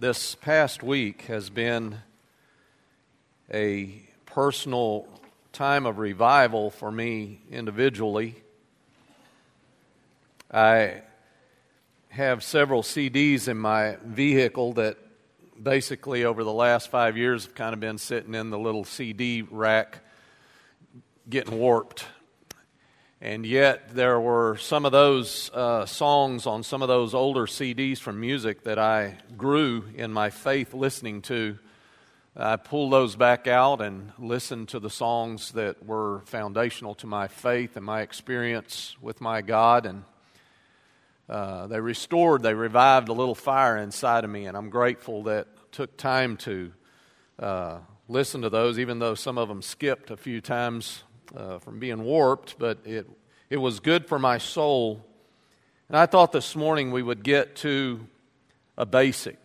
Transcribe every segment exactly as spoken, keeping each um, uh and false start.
This past week has been a personal time of revival for me individually. I have several C Ds in my vehicle that basically over the last five years have kind of been sitting in the little C D rack getting warped. And yet there were some of those uh, songs on some of those older C Ds from music that I grew in my faith listening to. I pulled those back out and listened to the songs that were foundational to my faith and my experience with my God. And uh, they restored, they revived a little fire inside of me. And I'm grateful that it took time to uh, listen to those, even though some of them skipped a few times Uh, from being warped, but it it was good for my soul. And I thought this morning we would get to a basic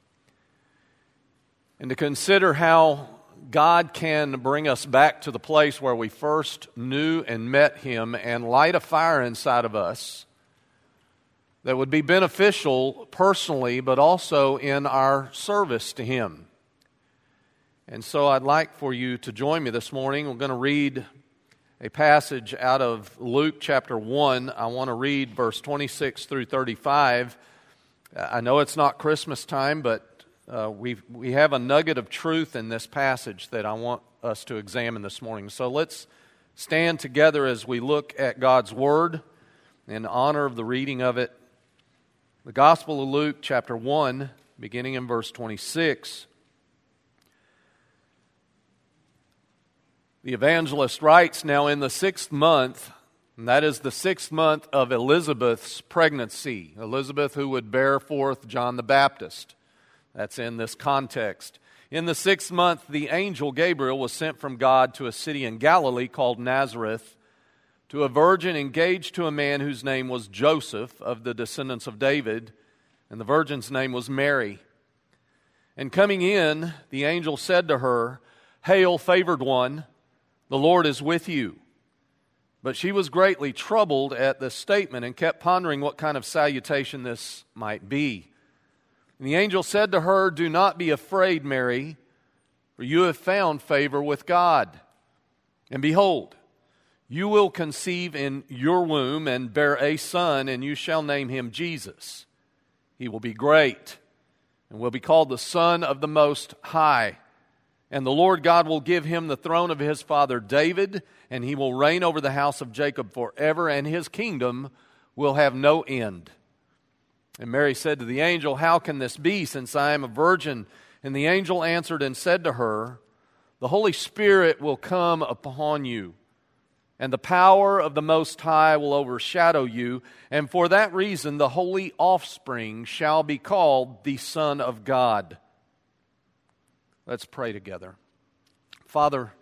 and to consider how God can bring us back to the place where we first knew and met Him and light a fire inside of us that would be beneficial personally, but also in our service to Him. And so I'd like for you to join me this morning. We're going to read a passage out of Luke chapter one. I want to read verse twenty-six through thirty-five. I know it's not Christmas time, but uh, we we have a nugget of truth in this passage that I want us to examine this morning. So let's stand together as we look at God's Word in honor of the reading of it. The Gospel of Luke chapter one, beginning in verse twenty-six. The evangelist writes, "Now in the sixth month," and that is the sixth month of Elizabeth's pregnancy, Elizabeth who would bear forth John the Baptist. That's in this context. "In the sixth month, the angel Gabriel was sent from God to a city in Galilee called Nazareth, to a virgin engaged to a man whose name was Joseph, of the descendants of David, and the virgin's name was Mary. And coming in, the angel said to her, 'Hail, favored one, the Lord is with you.' But she was greatly troubled at this statement and kept pondering what kind of salutation this might be. And the angel said to her, 'Do not be afraid, Mary, for you have found favor with God. And behold, you will conceive in your womb and bear a son, and you shall name him Jesus. He will be great and will be called the Son of the Most High. And the Lord God will give him the throne of his father David, and he will reign over the house of Jacob forever, and his kingdom will have no end.' And Mary said to the angel, 'How can this be, since I am a virgin?' And the angel answered and said to her, 'The Holy Spirit will come upon you, and the power of the Most High will overshadow you, and for that reason the holy offspring shall be called the Son of God.'" Let's pray together. Father,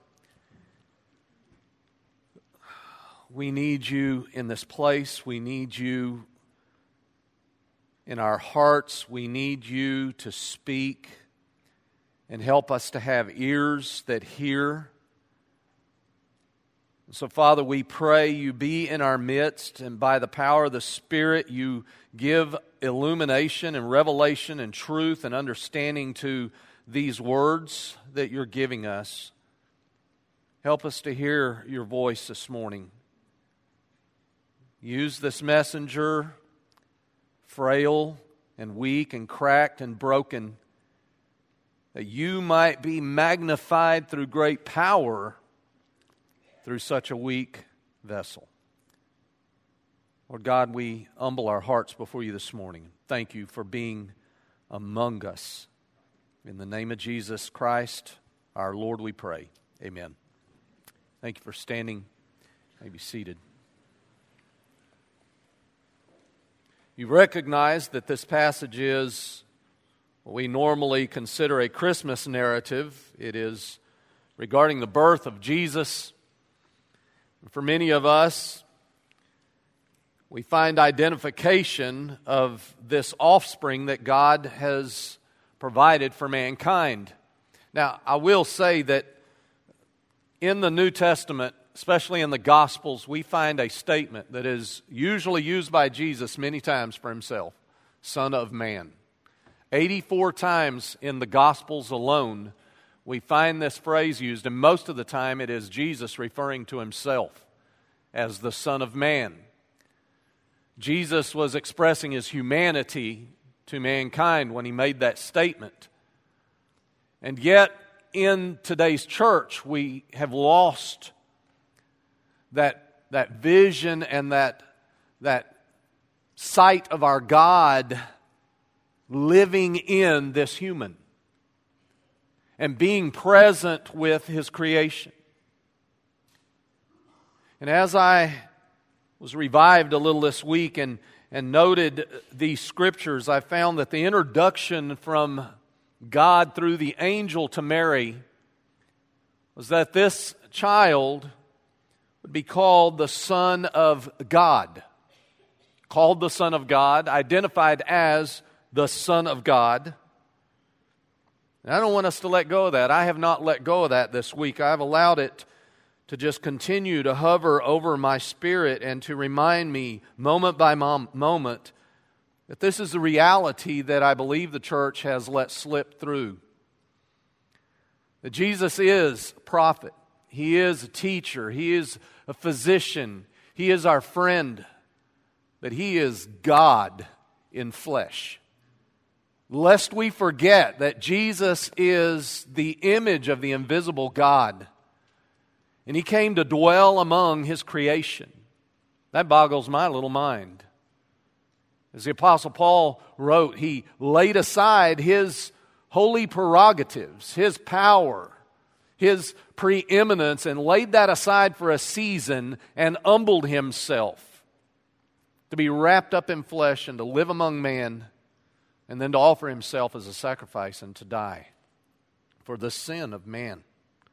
we need you in this place. We need you in our hearts. We need you to speak and help us to have ears that hear. So, Father, we pray you be in our midst, and by the power of the Spirit, you give illumination and revelation and truth and understanding to these words that you're giving us. Help us to hear your voice this morning. Use this messenger, frail and weak and cracked and broken, that you might be magnified through great power through such a weak vessel. Lord God, we humble our hearts before you this morning. Thank you for being among us. In the name of Jesus Christ, our Lord, we pray. Amen. Thank you for standing. You may be seated. You recognize that this passage is what we normally consider a Christmas narrative. It is regarding the birth of Jesus. For many of us, we find identification of this offspring that God has provided for mankind. Now, I will say that in the New Testament, especially in the Gospels, we find a statement that is usually used by Jesus many times for himself, Son of Man. eighty-four times in the Gospels alone, we find this phrase used, and most of the time it is Jesus referring to himself as the Son of Man. Jesus was expressing his humanity to mankind when he made that statement. And yet, in today's church, we have lost that, that vision and that, that sight of our God living in this human and being present with his creation. And as I was revived a little this week and, and noted these scriptures, I found that the introduction from God through the angel to Mary was that this child would be called the Son of God. Called the Son of God, identified as the Son of God. And I don't want us to let go of that. I have not let go of that this week. I've allowed it to just continue to hover over my spirit and to remind me moment by mom- moment that this is the reality that I believe the church has let slip through. That Jesus is a prophet. He is a teacher. He is a physician. He is our friend. That He is God in flesh. Lest we forget that Jesus is the image of the invisible God. And He came to dwell among His creation. That boggles my little mind. As the Apostle Paul wrote, he laid aside his holy prerogatives, his power, his preeminence, and laid that aside for a season and humbled himself to be wrapped up in flesh and to live among man and then to offer himself as a sacrifice and to die for the sin of man.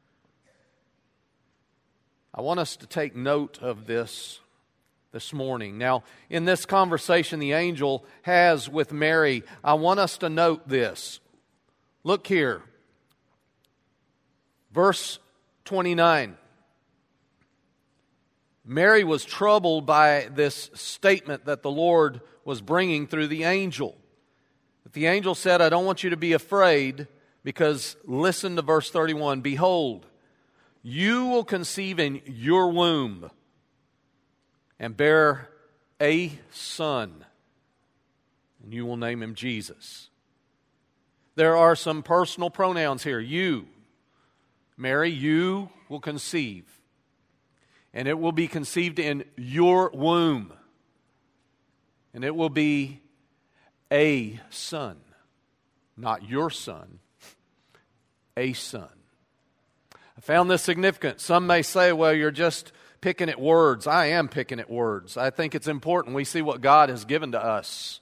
I want us to take note of this this morning. Now, in this conversation the angel has with Mary, I want us to note this. Look here. Verse twenty-nine. Mary was troubled by this statement that the Lord was bringing through the angel. But the angel said, I don't want you to be afraid, because listen to verse thirty-one. Behold, you will conceive in your womb and bear a son, and you will name him Jesus. There are some personal pronouns here. You, Mary, you will conceive, and it will be conceived in your womb, and it will be a son, not your son, a son. I found this significant. Some may say, well, you're just picking at words. I am picking at words. I think it's important we see what God has given to us.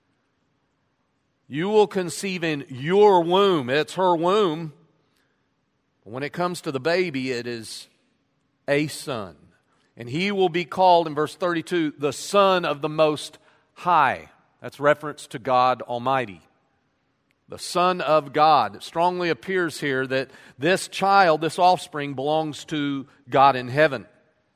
You will conceive in your womb. It's her womb. But when it comes to the baby, it is a son. And he will be called, in verse thirty-two, the Son of the Most High. That's reference to God Almighty. The Son of God. It strongly appears here that this child, this offspring, belongs to God in heaven.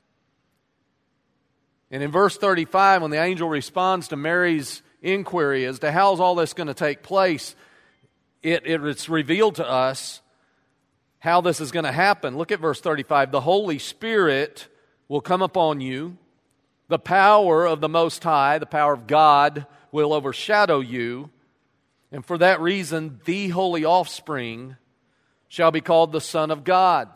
And in verse thirty-five, when the angel responds to Mary's inquiry as to how's all this going to take place, it, it, it's revealed to us how this is going to happen. Look at verse thirty-five. The Holy Spirit will come upon you. The power of the Most High, the power of God, will overshadow you. And for that reason, the holy offspring shall be called the Son of God.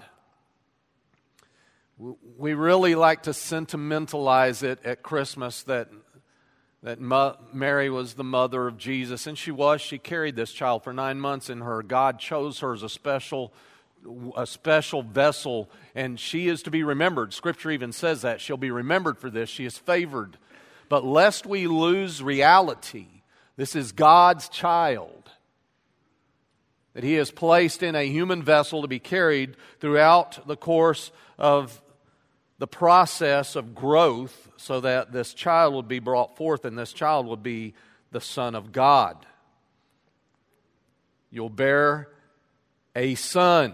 We really like to sentimentalize it at Christmas that, that Mary was the mother of Jesus. And she was. She carried this child for nine months in her. God chose her as a special, a special vessel. And she is to be remembered. Scripture even says that. She'll be remembered for this. She is favored. But lest we lose reality, this is God's child that He has placed in a human vessel to be carried throughout the course of the process of growth so that this child would be brought forth and this child would be the Son of God. You'll bear a son.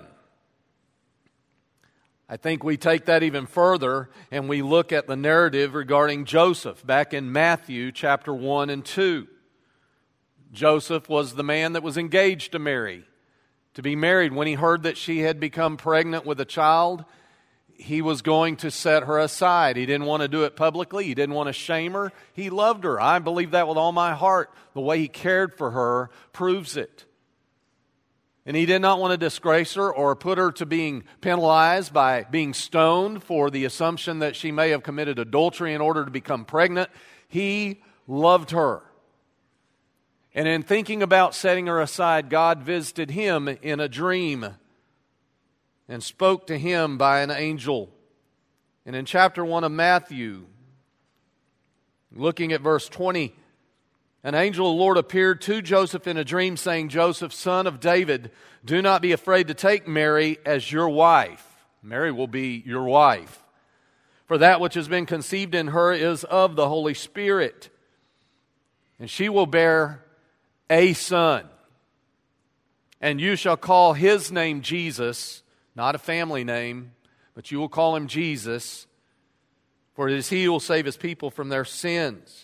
I think we take that even further and we look at the narrative regarding Joseph back in Matthew chapter one and two. Joseph was the man that was engaged to Mary, to be married. When he heard that she had become pregnant with a child, he was going to set her aside. He didn't want to do it publicly. He didn't want to shame her. He loved her. I believe that with all my heart. The way he cared for her proves it. And he did not want to disgrace her or put her to being penalized by being stoned for the assumption that she may have committed adultery in order to become pregnant. He loved her. And in thinking about setting her aside, God visited him in a dream and spoke to him by an angel. And in chapter one of Matthew, looking at verse twenty, an angel of the Lord appeared to Joseph in a dream, saying, Joseph, son of David, do not be afraid to take Mary as your wife. Mary will be your wife. For that which has been conceived in her is of the Holy Spirit. And she will bear a son. And you shall call his name Jesus, not a family name, but you will call him Jesus, for it is he who will save his people from their sins.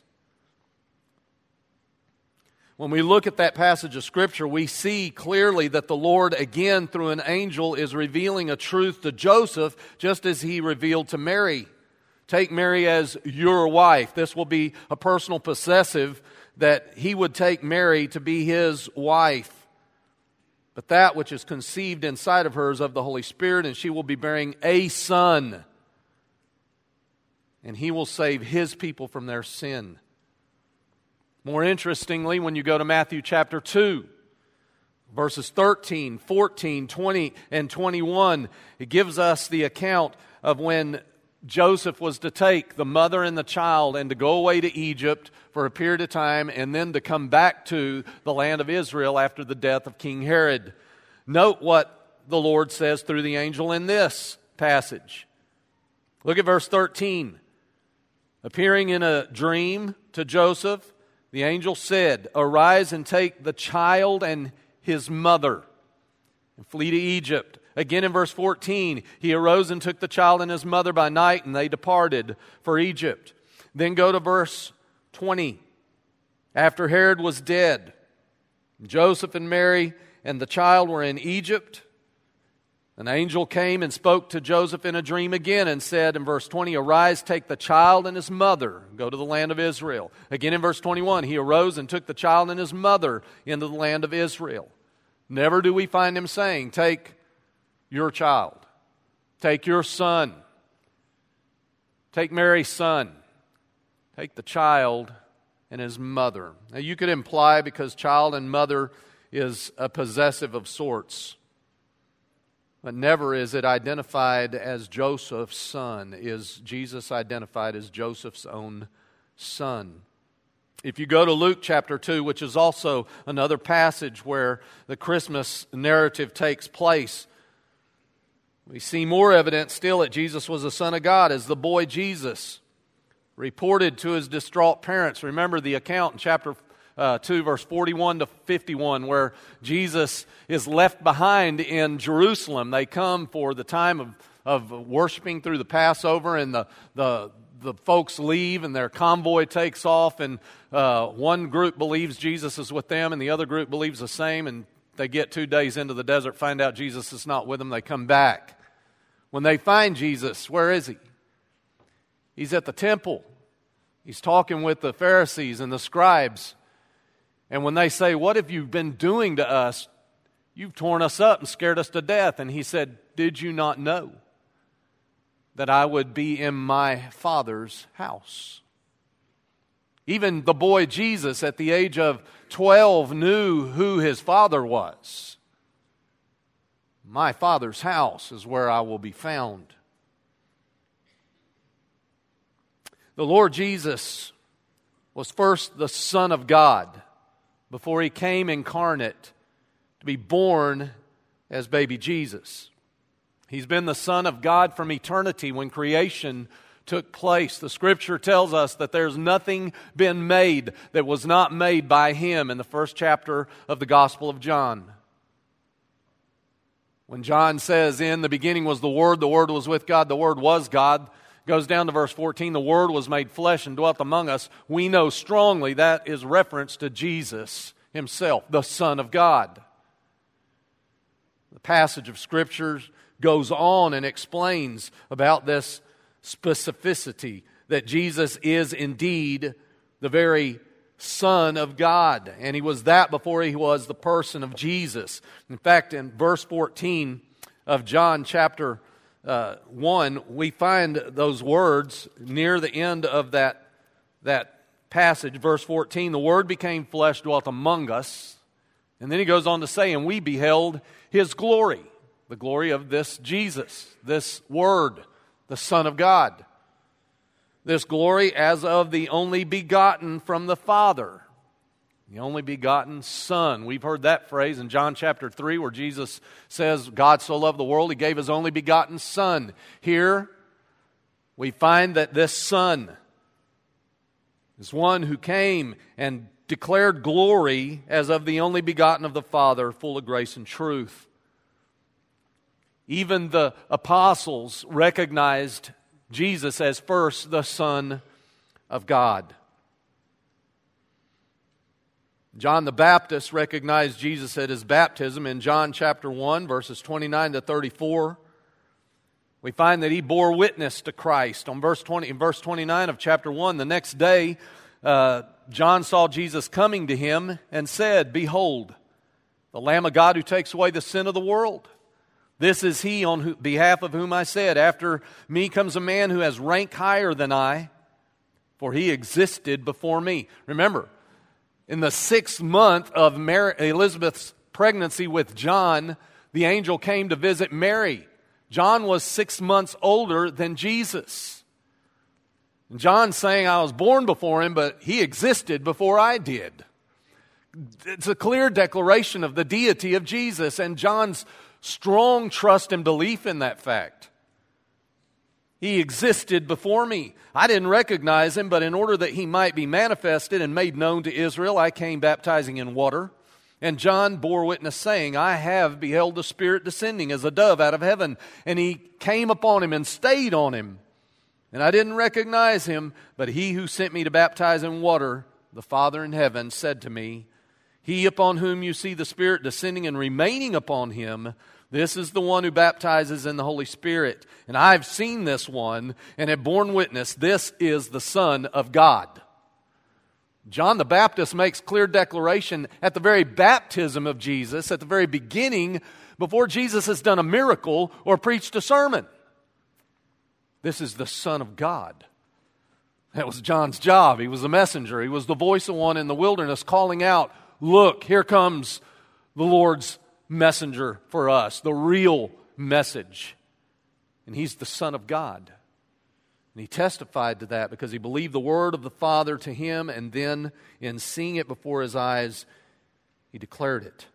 When we look at that passage of Scripture, we see clearly that the Lord, again through an angel, is revealing a truth to Joseph, just as he revealed to Mary. Take Mary as your wife. This will be a personal possessive, that he would take Mary to be his wife. But that which is conceived inside of her is of the Holy Spirit, and she will be bearing a son. And he will save his people from their sin. More interestingly, when you go to Matthew chapter two, verses thirteen, fourteen, twenty, and twenty-one, it gives us the account of when Joseph was to take the mother and the child and to go away to Egypt for a period of time and then to come back to the land of Israel after the death of King Herod. Note what the Lord says through the angel in this passage. Look at verse thirteen. Appearing in a dream to Joseph, the angel said, arise and take the child and his mother and flee to Egypt. Again in verse fourteen, he arose and took the child and his mother by night, and they departed for Egypt. Then go to verse twenty. After Herod was dead, Joseph and Mary and the child were in Egypt. An angel came and spoke to Joseph in a dream again and said in verse twenty, arise, take the child and his mother, go to the land of Israel. Again in verse twenty-one, he arose and took the child and his mother into the land of Israel. Never do we find him saying, take your child, take your son, take Mary's son, take the child and his mother. Now you could imply, because child and mother is a possessive of sorts, but never is it identified as Joseph's son. Is Jesus identified as Joseph's own son? If you go to Luke chapter two, which is also another passage where the Christmas narrative takes place, we see more evidence still that Jesus was the Son of God as the boy Jesus reported to his distraught parents. Remember the account in chapter uh, two, verse forty-one to fifty-one, where Jesus is left behind in Jerusalem. They come for the time of, of worshiping through the Passover, and the, the, the folks leave and their convoy takes off, and uh, one group believes Jesus is with them and the other group believes the same, and they get two days into the desert, find out Jesus is not with them, they come back. When they find Jesus, where is he? He's at the temple. He's talking with the Pharisees and the scribes. And when they say, what have you been doing to us? You've torn us up and scared us to death. And he said, did you not know that I would be in my Father's house? Even the boy Jesus at the age of twelve knew who his father was. My Father's house is where I will be found. The Lord Jesus was first the Son of God before he came incarnate to be born as baby Jesus. He's been the Son of God from eternity when creation took place. The Scripture tells us that there's nothing been made that was not made by him in the first chapter of the Gospel of John. When John says, in the beginning was the Word, the Word was with God, the Word was God, goes down to verse fourteen, the Word was made flesh and dwelt among us. We know strongly that is reference to Jesus himself, the Son of God. The passage of Scripture goes on and explains about this specificity, that Jesus is indeed the very Son of God. And He was that before He was the person of Jesus. In fact, in verse fourteen of John chapter uh, one, we find those words near the end of that, that passage, verse fourteen, the Word became flesh, dwelt among us. And then He goes on to say, and we beheld His glory, the glory of this Jesus, this Word, the Son of God. This glory as of the only begotten from the Father, the only begotten Son. We've heard that phrase in John chapter three where Jesus says, God so loved the world, He gave His only begotten Son. Here we find that this Son is one who came and declared glory as of the only begotten of the Father, full of grace and truth. Even the apostles recognized Jesus as first the Son of God. John the Baptist recognized Jesus at his baptism in John chapter one, verses twenty-nine to thirty-four. We find that he bore witness to Christ. On verse twenty, in verse twenty-nine of chapter one, the next day, uh, John saw Jesus coming to him and said, Behold, the Lamb of God who takes away the sin of the world. This is He on who, behalf of whom I said, After me comes a man who has rank higher than I, for He existed before me. Remember, in the sixth month of Mary, Elizabeth's pregnancy with John, the angel came to visit Mary. John was six months older than Jesus. John's saying, I was born before Him, but He existed before I did. It's a clear declaration of the deity of Jesus, and John's strong trust and belief in that fact. He existed before me. I didn't recognize Him, but in order that He might be manifested and made known to Israel, I came baptizing in water. And John bore witness, saying, I have beheld the Spirit descending as a dove out of heaven. And He came upon Him and stayed on Him. And I didn't recognize Him, but He who sent me to baptize in water, the Father in heaven, said to me, He upon whom you see the Spirit descending and remaining upon Him, this is the one who baptizes in the Holy Spirit. And I've seen this one and have borne witness, this is the Son of God. John the Baptist makes clear declaration at the very baptism of Jesus, at the very beginning, before Jesus has done a miracle or preached a sermon. This is the Son of God. That was John's job. He was the messenger. He was the voice of one in the wilderness calling out, Look, here comes the Lord's messenger for us, the real message. And He's the Son of God. And He testified to that because He believed the word of the Father to Him, and then in seeing it before His eyes, He declared it.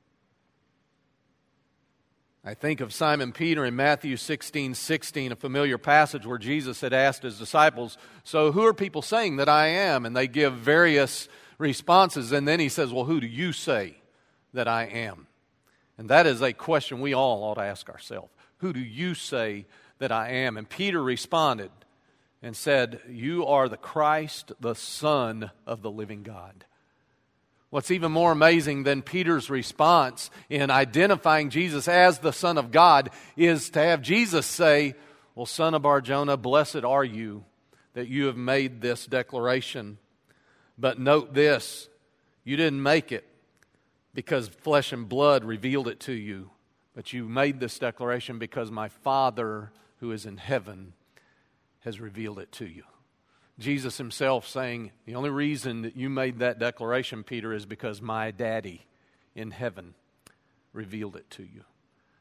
I think of Simon Peter in Matthew sixteen sixteen, a familiar passage where Jesus had asked His disciples, So who are people saying that I am? And they give various responses, and then He says, Well, who do you say that I am? And that is a question we all ought to ask ourselves. Who do you say that I am? And Peter responded and said, You are the Christ, the Son of the living God. What's even more amazing than Peter's response in identifying Jesus as the Son of God is to have Jesus say, Well, son of Bar-Jonah, blessed are you that you have made this declaration. But note this, you didn't make it because flesh and blood revealed it to you, but you made this declaration because my Father who is in heaven has revealed it to you. Jesus Himself saying, the only reason that you made that declaration, Peter, is because my daddy in heaven revealed it to you.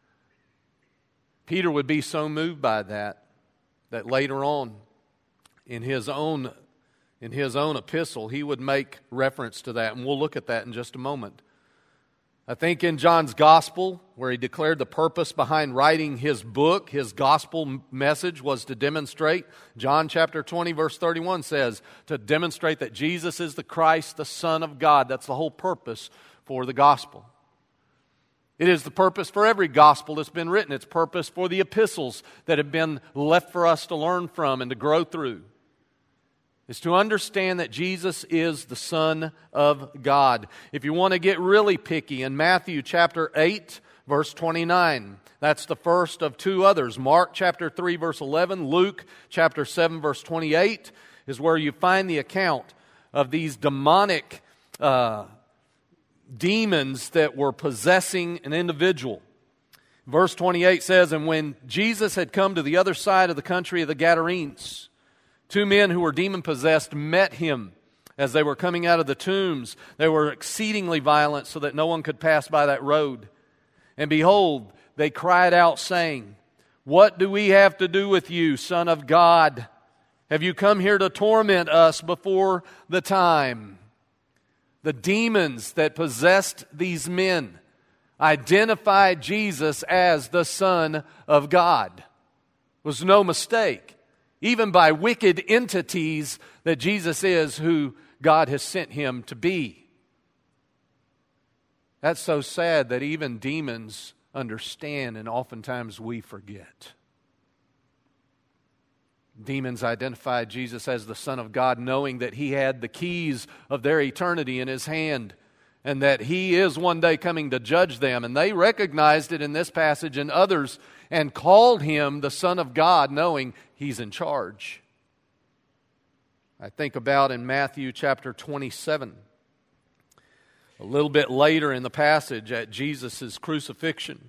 Peter would be so moved by that, that later on in his own, in his own epistle, he would make reference to that, and we'll look at that in just a moment. I think in John's gospel, where he declared the purpose behind writing his book, his gospel message was to demonstrate, John chapter twenty, verse thirty-one says, to demonstrate that Jesus is the Christ, the Son of God. That's the whole purpose for the gospel. It is the purpose for every gospel that's been written. It's purpose for the epistles that have been left for us to learn from and to grow through. is to understand that Jesus is the Son of God. If you want to get really picky, in Matthew chapter eight, verse twenty-nine, that's the first of two others. Mark chapter three, verse eleven, Luke chapter seven, verse twenty-eight, is where you find the account of these demonic uh, demons that were possessing an individual. Verse twenty-eight says, "And when Jesus had come to the other side of the country of the Gadarenes, two men who were demon-possessed met him as they were coming out of the tombs. They were exceedingly violent, so that no one could pass by that road. And behold, they cried out, saying, 'What do we have to do with you, Son of God? Have you come here to torment us before the time?'" The demons that possessed these men identified Jesus as the Son of God. It was no mistake, even by wicked entities, that Jesus is who God has sent him to be. That's so sad that even demons understand, and oftentimes we forget. Demons identified Jesus as the Son of God, knowing that he had the keys of their eternity in his hand, and that he is one day coming to judge them. And they recognized it in this passage and others, and called him the Son of God, knowing he's in charge. I think about in Matthew chapter twenty-seven, a little bit later in the passage at Jesus' crucifixion.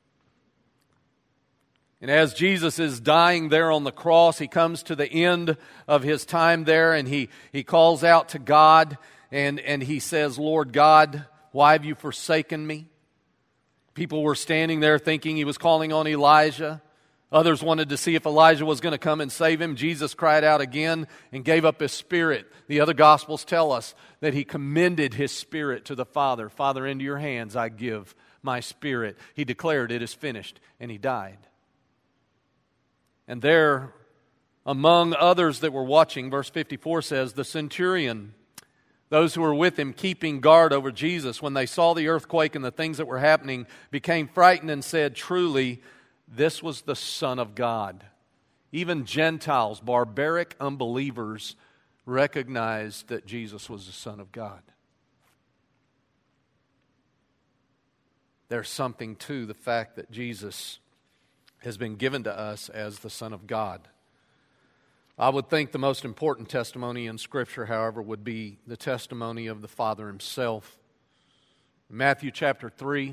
And as Jesus is dying there on the cross, he comes to the end of his time there, and he, he calls out to God, and, and he says, "Lord God, why have you forsaken me?" People were standing there thinking he was calling on Elijah. Others wanted to see if Elijah was going to come and save him. Jesus cried out again and gave up his spirit. The other Gospels tell us that he commended his spirit to the Father. "Father, into your hands I give my spirit." He declared, "It is finished," and he died. And there, among others that were watching, verse fifty-four says, the centurion, those who were with him keeping guard over Jesus, when they saw the earthquake and the things that were happening, became frightened and said, "Truly, this was the Son of God." Even Gentiles, barbaric unbelievers, recognized that Jesus was the Son of God. There's something to the fact that Jesus has been given to us as the Son of God. I would think the most important testimony in Scripture, however, would be the testimony of the Father himself. Matthew chapter three,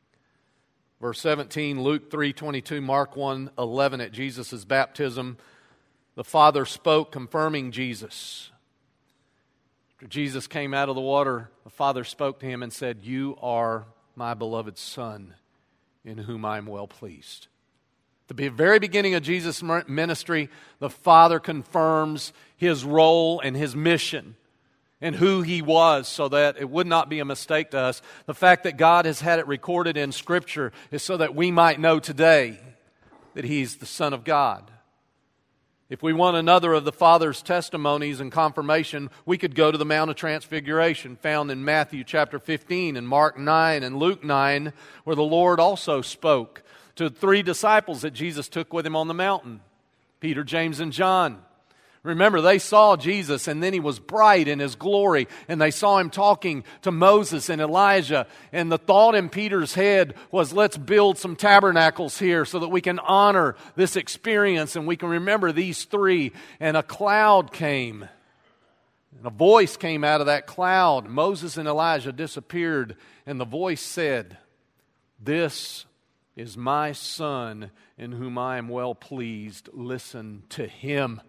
verse seventeen, Luke three twenty-two, Mark one eleven, at Jesus' baptism, the Father spoke, confirming Jesus. After Jesus came out of the water, the Father spoke to him and said, "You are my beloved Son, in whom I am well pleased." At the very beginning of Jesus' ministry, the Father confirms his role and his mission and who he was, so that it would not be a mistake to us. The fact that God has had it recorded in Scripture is so that we might know today that he's the Son of God. If we want another of the Father's testimonies and confirmation, we could go to the Mount of Transfiguration, found in Matthew chapter fifteen and Mark nine and Luke nine, where the Lord also spoke to three disciples that Jesus took with him on the mountain, Peter, James, and John. Remember, they saw Jesus, and then he was bright in his glory, and they saw him talking to Moses and Elijah, and the thought in Peter's head was, let's build some tabernacles here so that we can honor this experience and we can remember these three. And a cloud came, and a voice came out of that cloud. Moses and Elijah disappeared, and the voice said, "This is my Son, in whom I am well pleased. Listen to him."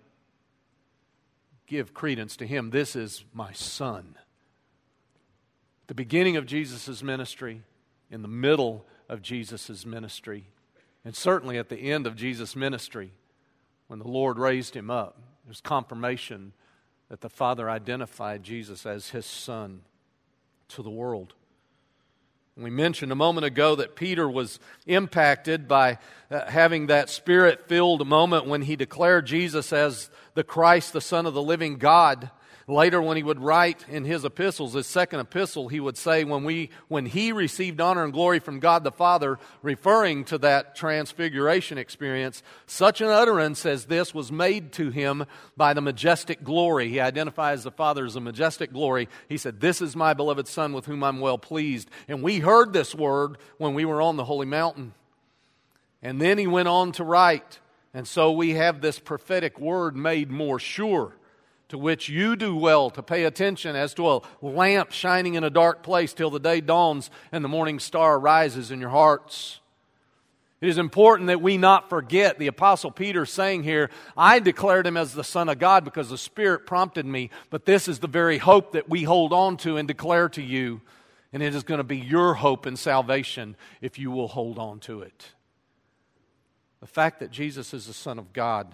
Give credence to him. This is my Son. The beginning of Jesus' ministry, in the middle of Jesus' ministry, and certainly at the end of Jesus' ministry, when the Lord raised him up, there's confirmation that the Father identified Jesus as his Son to the world. We mentioned a moment ago that Peter was impacted by uh, having that Spirit-filled moment when he declared Jesus as the Christ, the Son of the living God. Later, when he would write in his epistles, his second epistle, he would say, when we, when he received honor and glory from God the Father, referring to that transfiguration experience, such an utterance as this was made to him by the majestic glory. He identifies the Father as a majestic glory. He said, "This is my beloved Son with whom I'm well pleased." And we heard this word when we were on the holy mountain. And then he went on to write, and so we have this prophetic word made more sure, to which you do well to pay attention as to a lamp shining in a dark place till the day dawns and the morning star rises in your hearts. It is important that we not forget the Apostle Peter saying here, "I declared him as the Son of God because the Spirit prompted me, but this is the very hope that we hold on to and declare to you, and it is going to be your hope in salvation if you will hold on to it." The fact that Jesus is the Son of God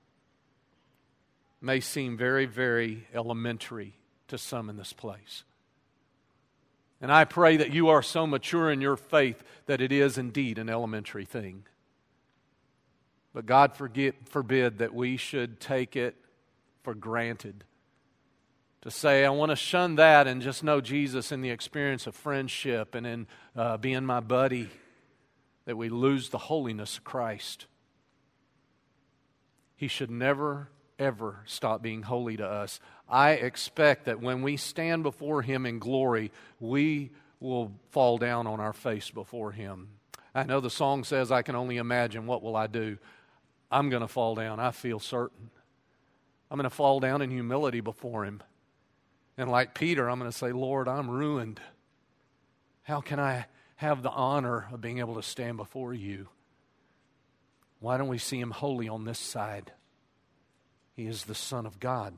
may seem very, very elementary to some in this place. And I pray that you are so mature in your faith that it is indeed an elementary thing. But God forget, forbid that we should take it for granted. To say, I want to shun that and just know Jesus in the experience of friendship and in uh, being my buddy, that we lose the holiness of Christ. He should never ever stop being holy to us. I expect that when we stand before Him in glory, we will fall down on our face before Him. I know the song says, "I can only imagine, what will I do?" I'm going to fall down, I feel certain. I'm going to fall down in humility before Him. And like Peter, I'm going to say, "Lord, I'm ruined. How can I have the honor of being able to stand before You?" Why don't we see Him holy on this side? He is the Son of God.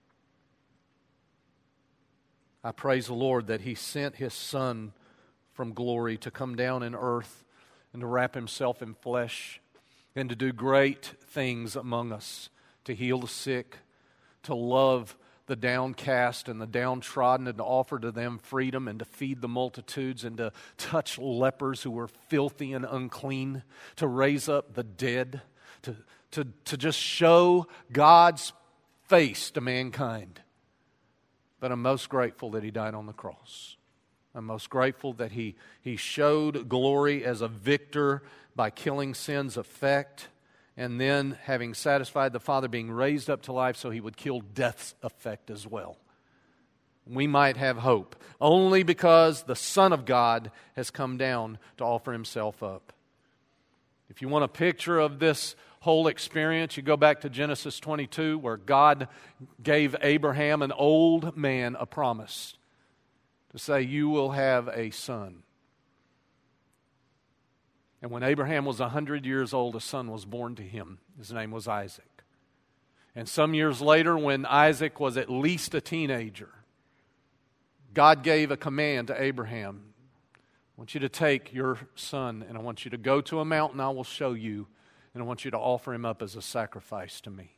I praise the Lord that He sent His Son from glory to come down in earth and to wrap Himself in flesh and to do great things among us, to heal the sick, to love the downcast and the downtrodden, and to offer to them freedom, and to feed the multitudes, and to touch lepers who were filthy and unclean, to raise up the dead, to To, to just show God's face to mankind. But I'm most grateful that He died on the cross. I'm most grateful that He, he showed glory as a victor by killing sin's effect, and then having satisfied the Father, being raised up to life so He would kill death's effect as well. We might have hope only because the Son of God has come down to offer Himself up. If you want a picture of this whole experience, you go back to Genesis twenty-two, where God gave Abraham, an old man, a promise to say, "You will have a son." And when Abraham was one hundred years old, a son was born to him. His name was Isaac. And some years later, when Isaac was at least a teenager, God gave a command to Abraham. "I want you to take your son, and I want you to go to a mountain I will show you, and I want you to offer him up as a sacrifice to me."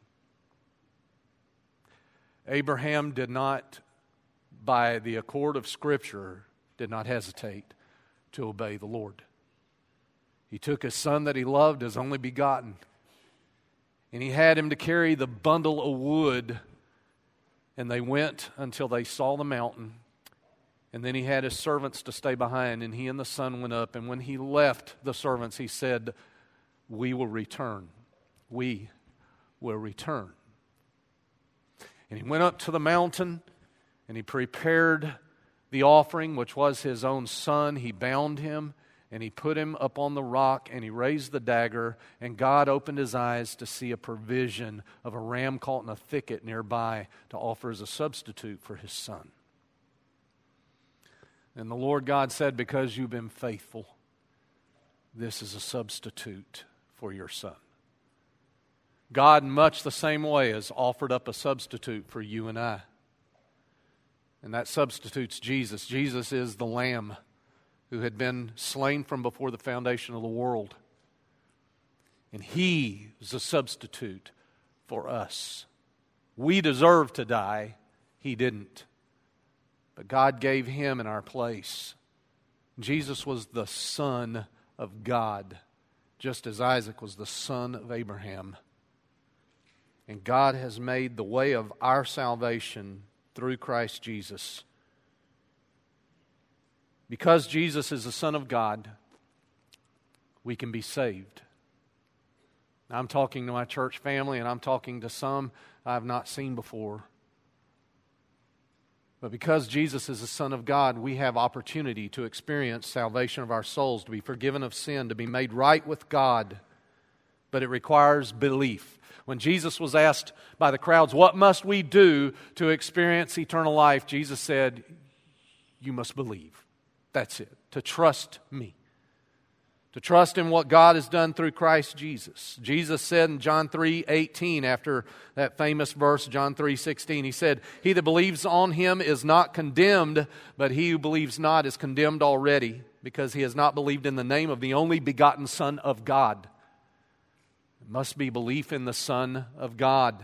Abraham did not, by the accord of Scripture, did not hesitate to obey the Lord. He took his son that he loved, his only begotten, and he had him to carry the bundle of wood, and they went until they saw the mountain. And then he had his servants to stay behind, and he and the son went up. And when he left the servants, he said, "We will return. We will return." And he went up to the mountain, and he prepared the offering, which was his own son. He bound him, and he put him up on the rock, and he raised the dagger, and God opened his eyes to see a provision of a ram caught in a thicket nearby to offer as a substitute for his son. And the Lord God said, "Because you've been faithful, this is a substitute for your son." God, in much the same way, has offered up a substitute for you and I. And that substitute's Jesus. Jesus is the Lamb who had been slain from before the foundation of the world. And He is a substitute for us. We deserve to die. He didn't. But God gave Him in our place. Jesus was the Son of God, just as Isaac was the son of Abraham. And God has made the way of our salvation through Christ Jesus. Because Jesus is the Son of God, we can be saved. I'm talking to my church family, and I'm talking to some I have not seen before. But because Jesus is the Son of God, we have opportunity to experience salvation of our souls, to be forgiven of sin, to be made right with God. But it requires belief. When Jesus was asked by the crowds, what must we do to experience eternal life? Jesus said, you must believe. That's it. To trust me. To trust in what God has done through Christ Jesus. Jesus said in John three eighteen, after that famous verse, John three sixteen, He said, he that believes on Him is not condemned, but he who believes not is condemned already, because he has not believed in the name of the only begotten Son of God. It must be belief in the Son of God.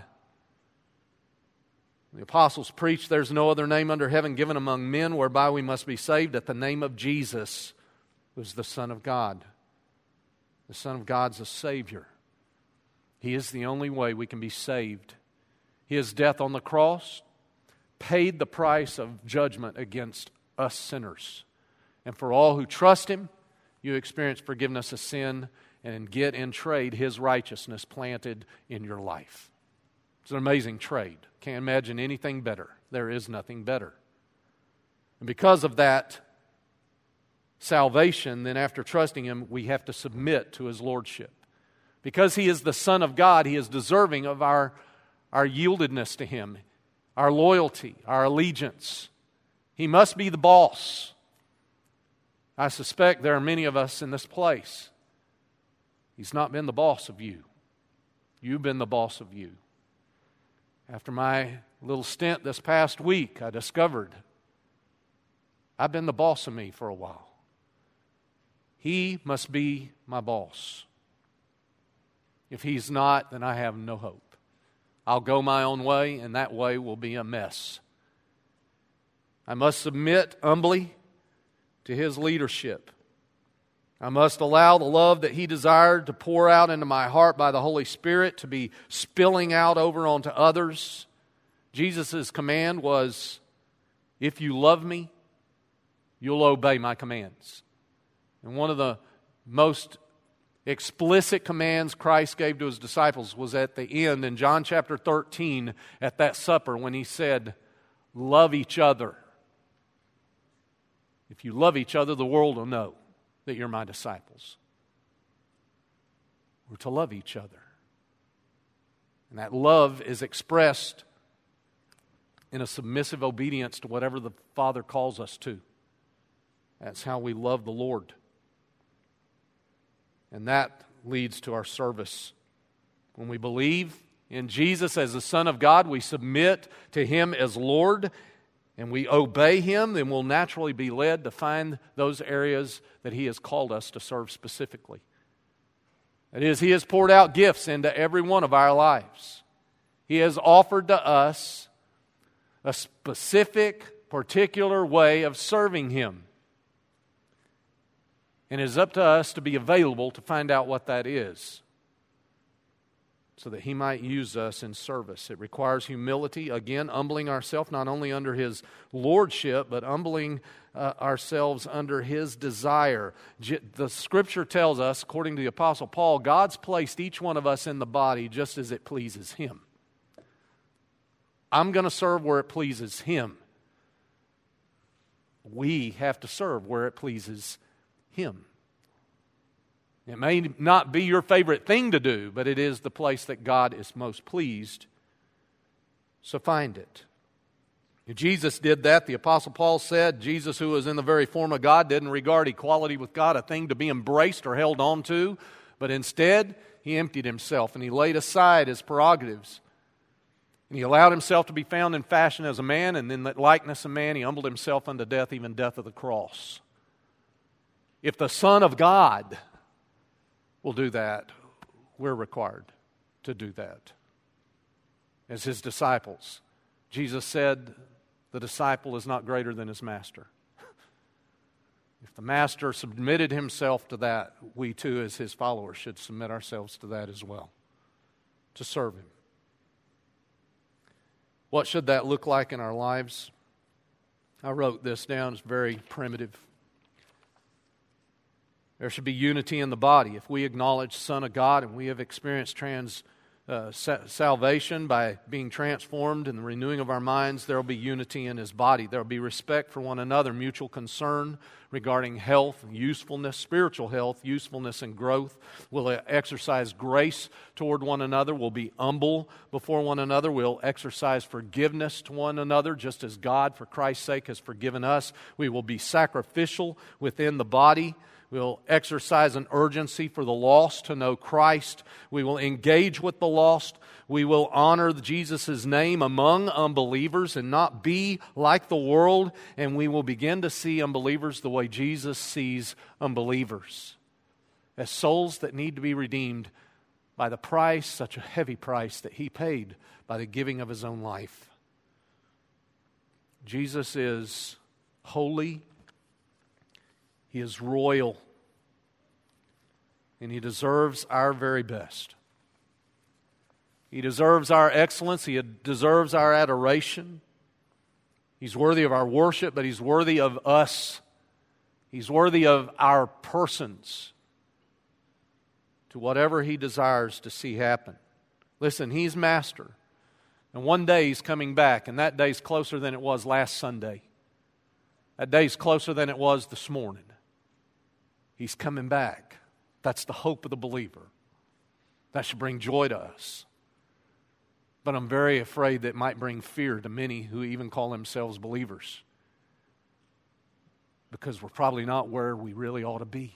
The apostles preached, there's no other name under heaven given among men whereby we must be saved, at the name of Jesus, who is the Son of God. The Son of God's a Savior. He is the only way we can be saved. His death on the cross paid the price of judgment against us sinners. And for all who trust Him, you experience forgiveness of sin and get in trade His righteousness planted in your life. It's an amazing trade. Can't imagine anything better. There is nothing better. And because of that salvation, then after trusting Him, we have to submit to His Lordship. Because He is the Son of God, He is deserving of our, our yieldedness to Him, our loyalty, our allegiance. He must be the boss. I suspect there are many of us in this place. He's not been the boss of you. You've been the boss of you. After my little stint this past week, I discovered I've been the boss of me for a while. He must be my boss. If He's not, then I have no hope. I'll go my own way, and that way will be a mess. I must submit humbly to His leadership. I must allow the love that He desired to pour out into my heart by the Holy Spirit to be spilling out over onto others. Jesus' command was, if you love me, you'll obey my commands. And one of the most explicit commands Christ gave to His disciples was at the end in John chapter thirteen at that supper when He said, love each other. If you love each other, the world will know that you're my disciples. We're to love each other. And that love is expressed in a submissive obedience to whatever the Father calls us to. That's how we love the Lord. And that leads to our service. When we believe in Jesus as the Son of God, we submit to Him as Lord, and we obey Him, then we'll naturally be led to find those areas that He has called us to serve specifically. That is, He has poured out gifts into every one of our lives. He has offered to us a specific, particular way of serving Him. And it is up to us to be available to find out what that is, so that He might use us in service. It requires humility, again, humbling ourselves not only under His lordship, but humbling uh, ourselves under His desire. J- the Scripture tells us, according to the Apostle Paul, God's placed each one of us in the body just as it pleases Him. I'm going to serve where it pleases Him. We have to serve where it pleases Him. It may not be your favorite thing to do, but it is the place that God is most pleased. So find it. If Jesus did that, the Apostle Paul said, Jesus, who was in the very form of God, didn't regard equality with God a thing to be embraced or held on to, but instead, He emptied Himself and He laid aside His prerogatives. And He allowed Himself to be found in fashion as a man, and in the likeness of man, He humbled Himself unto death, even death of the cross. If the Son of God will do that, we're required to do that. As His disciples, Jesus said, the disciple is not greater than his master. If the master submitted himself to that, we too as His followers should submit ourselves to that as well, to serve Him. What should that look like in our lives? I wrote this down. It's very primitive. There should be unity in the body. If we acknowledge Son of God and we have experienced trans uh, sa- salvation by being transformed in the renewing of our minds, there will be unity in His body. There will be respect for one another, mutual concern regarding health, usefulness, spiritual health, usefulness, and growth. We'll exercise grace toward one another. We'll be humble before one another. We'll exercise forgiveness to one another, just as God, for Christ's sake, has forgiven us. We will be sacrificial within the body. We'll exercise an urgency for the lost to know Christ. We will engage with the lost. We will honor Jesus' name among unbelievers and not be like the world. And we will begin to see unbelievers the way Jesus sees unbelievers, as souls that need to be redeemed by the price, such a heavy price that He paid by the giving of His own life. Jesus is holy. He is royal, and He deserves our very best. He deserves our excellence. He deserves our adoration. He's worthy of our worship, but He's worthy of us. He's worthy of our persons to whatever He desires to see happen. Listen, He's master, and one day He's coming back, and that day's closer than it was last Sunday. That day's closer than it was this morning. He's coming back. That's the hope of the believer. That should bring joy to us. But I'm very afraid that it might bring fear to many who even call themselves believers, because we're probably not where we really ought to be.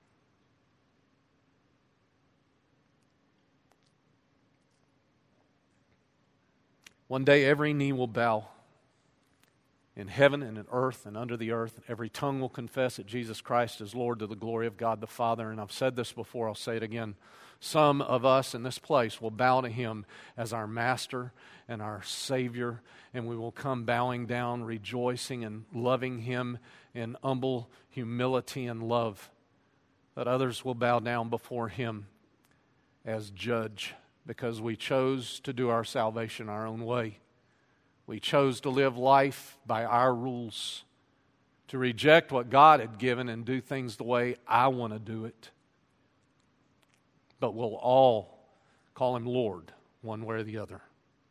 One day every knee will bow in heaven and in earth and under the earth. Every tongue will confess that Jesus Christ is Lord, to the glory of God the Father. And I've said this before, I'll say it again. Some of us in this place will bow to Him as our Master and our Savior, and we will come bowing down, rejoicing and loving Him in humble humility and love. But others will bow down before Him as Judge, because we chose to do our salvation our own way. We chose to live life by our rules, to reject what God had given and do things the way I want to do it. But we'll all call Him Lord, one way or the other.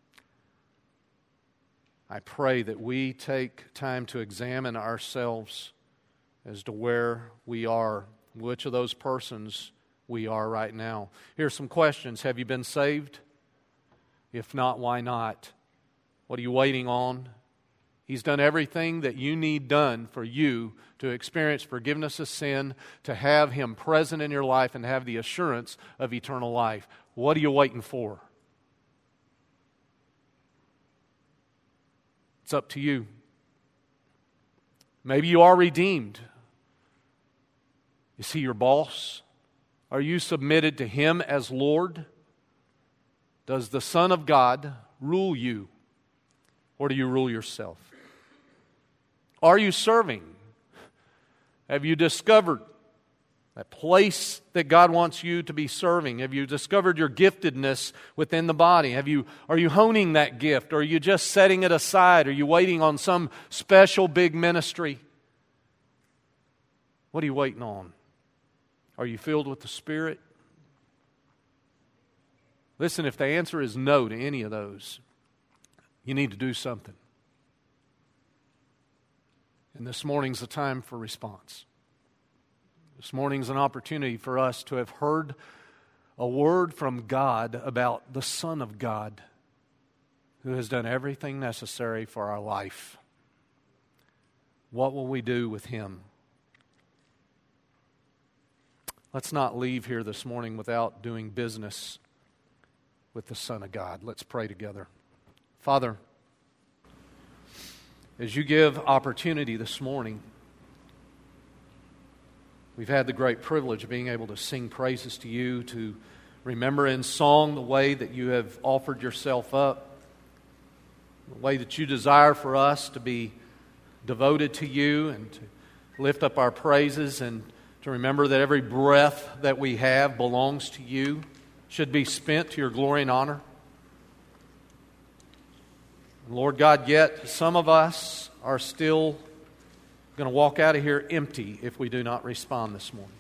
I pray that we take time to examine ourselves as to where we are, which of those persons we are right now. Here's some questions. Have you been saved? If not, why not? What are you waiting on? He's done everything that you need done for you to experience forgiveness of sin, to have Him present in your life, and have the assurance of eternal life. What are you waiting for? It's up to you. Maybe you are redeemed. Is He your boss? Are you submitted to Him as Lord? Does the Son of God rule you? Or do you rule yourself? Are you serving? Have you discovered that place that God wants you to be serving? Have you discovered your giftedness within the body? Have you, are you honing that gift? Or are you just setting it aside? Are you waiting on some special big ministry? What are you waiting on? Are you filled with the Spirit? Listen, if the answer is no to any of those, you need to do something. And this morning's a time for response. This morning's an opportunity for us to have heard a word from God about the Son of God, who has done everything necessary for our life. What will we do with Him? Let's not leave here this morning without doing business with the Son of God. Let's pray together. Father, as You give opportunity this morning, we've had the great privilege of being able to sing praises to You, to remember in song the way that You have offered Yourself up, the way that You desire for us to be devoted to You and to lift up our praises, and to remember that every breath that we have belongs to You, should be spent to Your glory and honor. Lord God, yet some of us are still going to walk out of here empty if we do not respond this morning.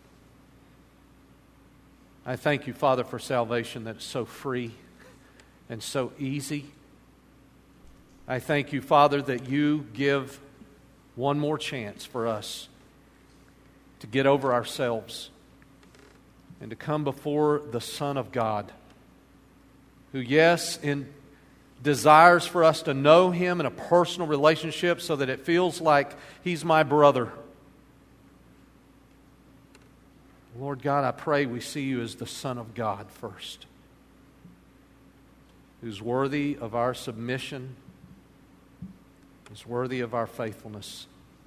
I thank you, Father, for salvation that's so free and so easy. I thank you, Father, that you give one more chance for us to get over ourselves and to come before the Son of God, who, yes, in desires for us to know Him in a personal relationship so that it feels like He's my brother. Lord God, I pray we see you as the Son of God first, who's worthy of our submission, who's worthy of our faithfulness.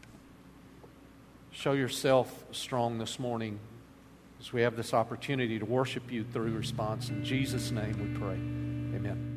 Show yourself strong this morning as we have this opportunity to worship you through response. In Jesus' name we pray. Amen.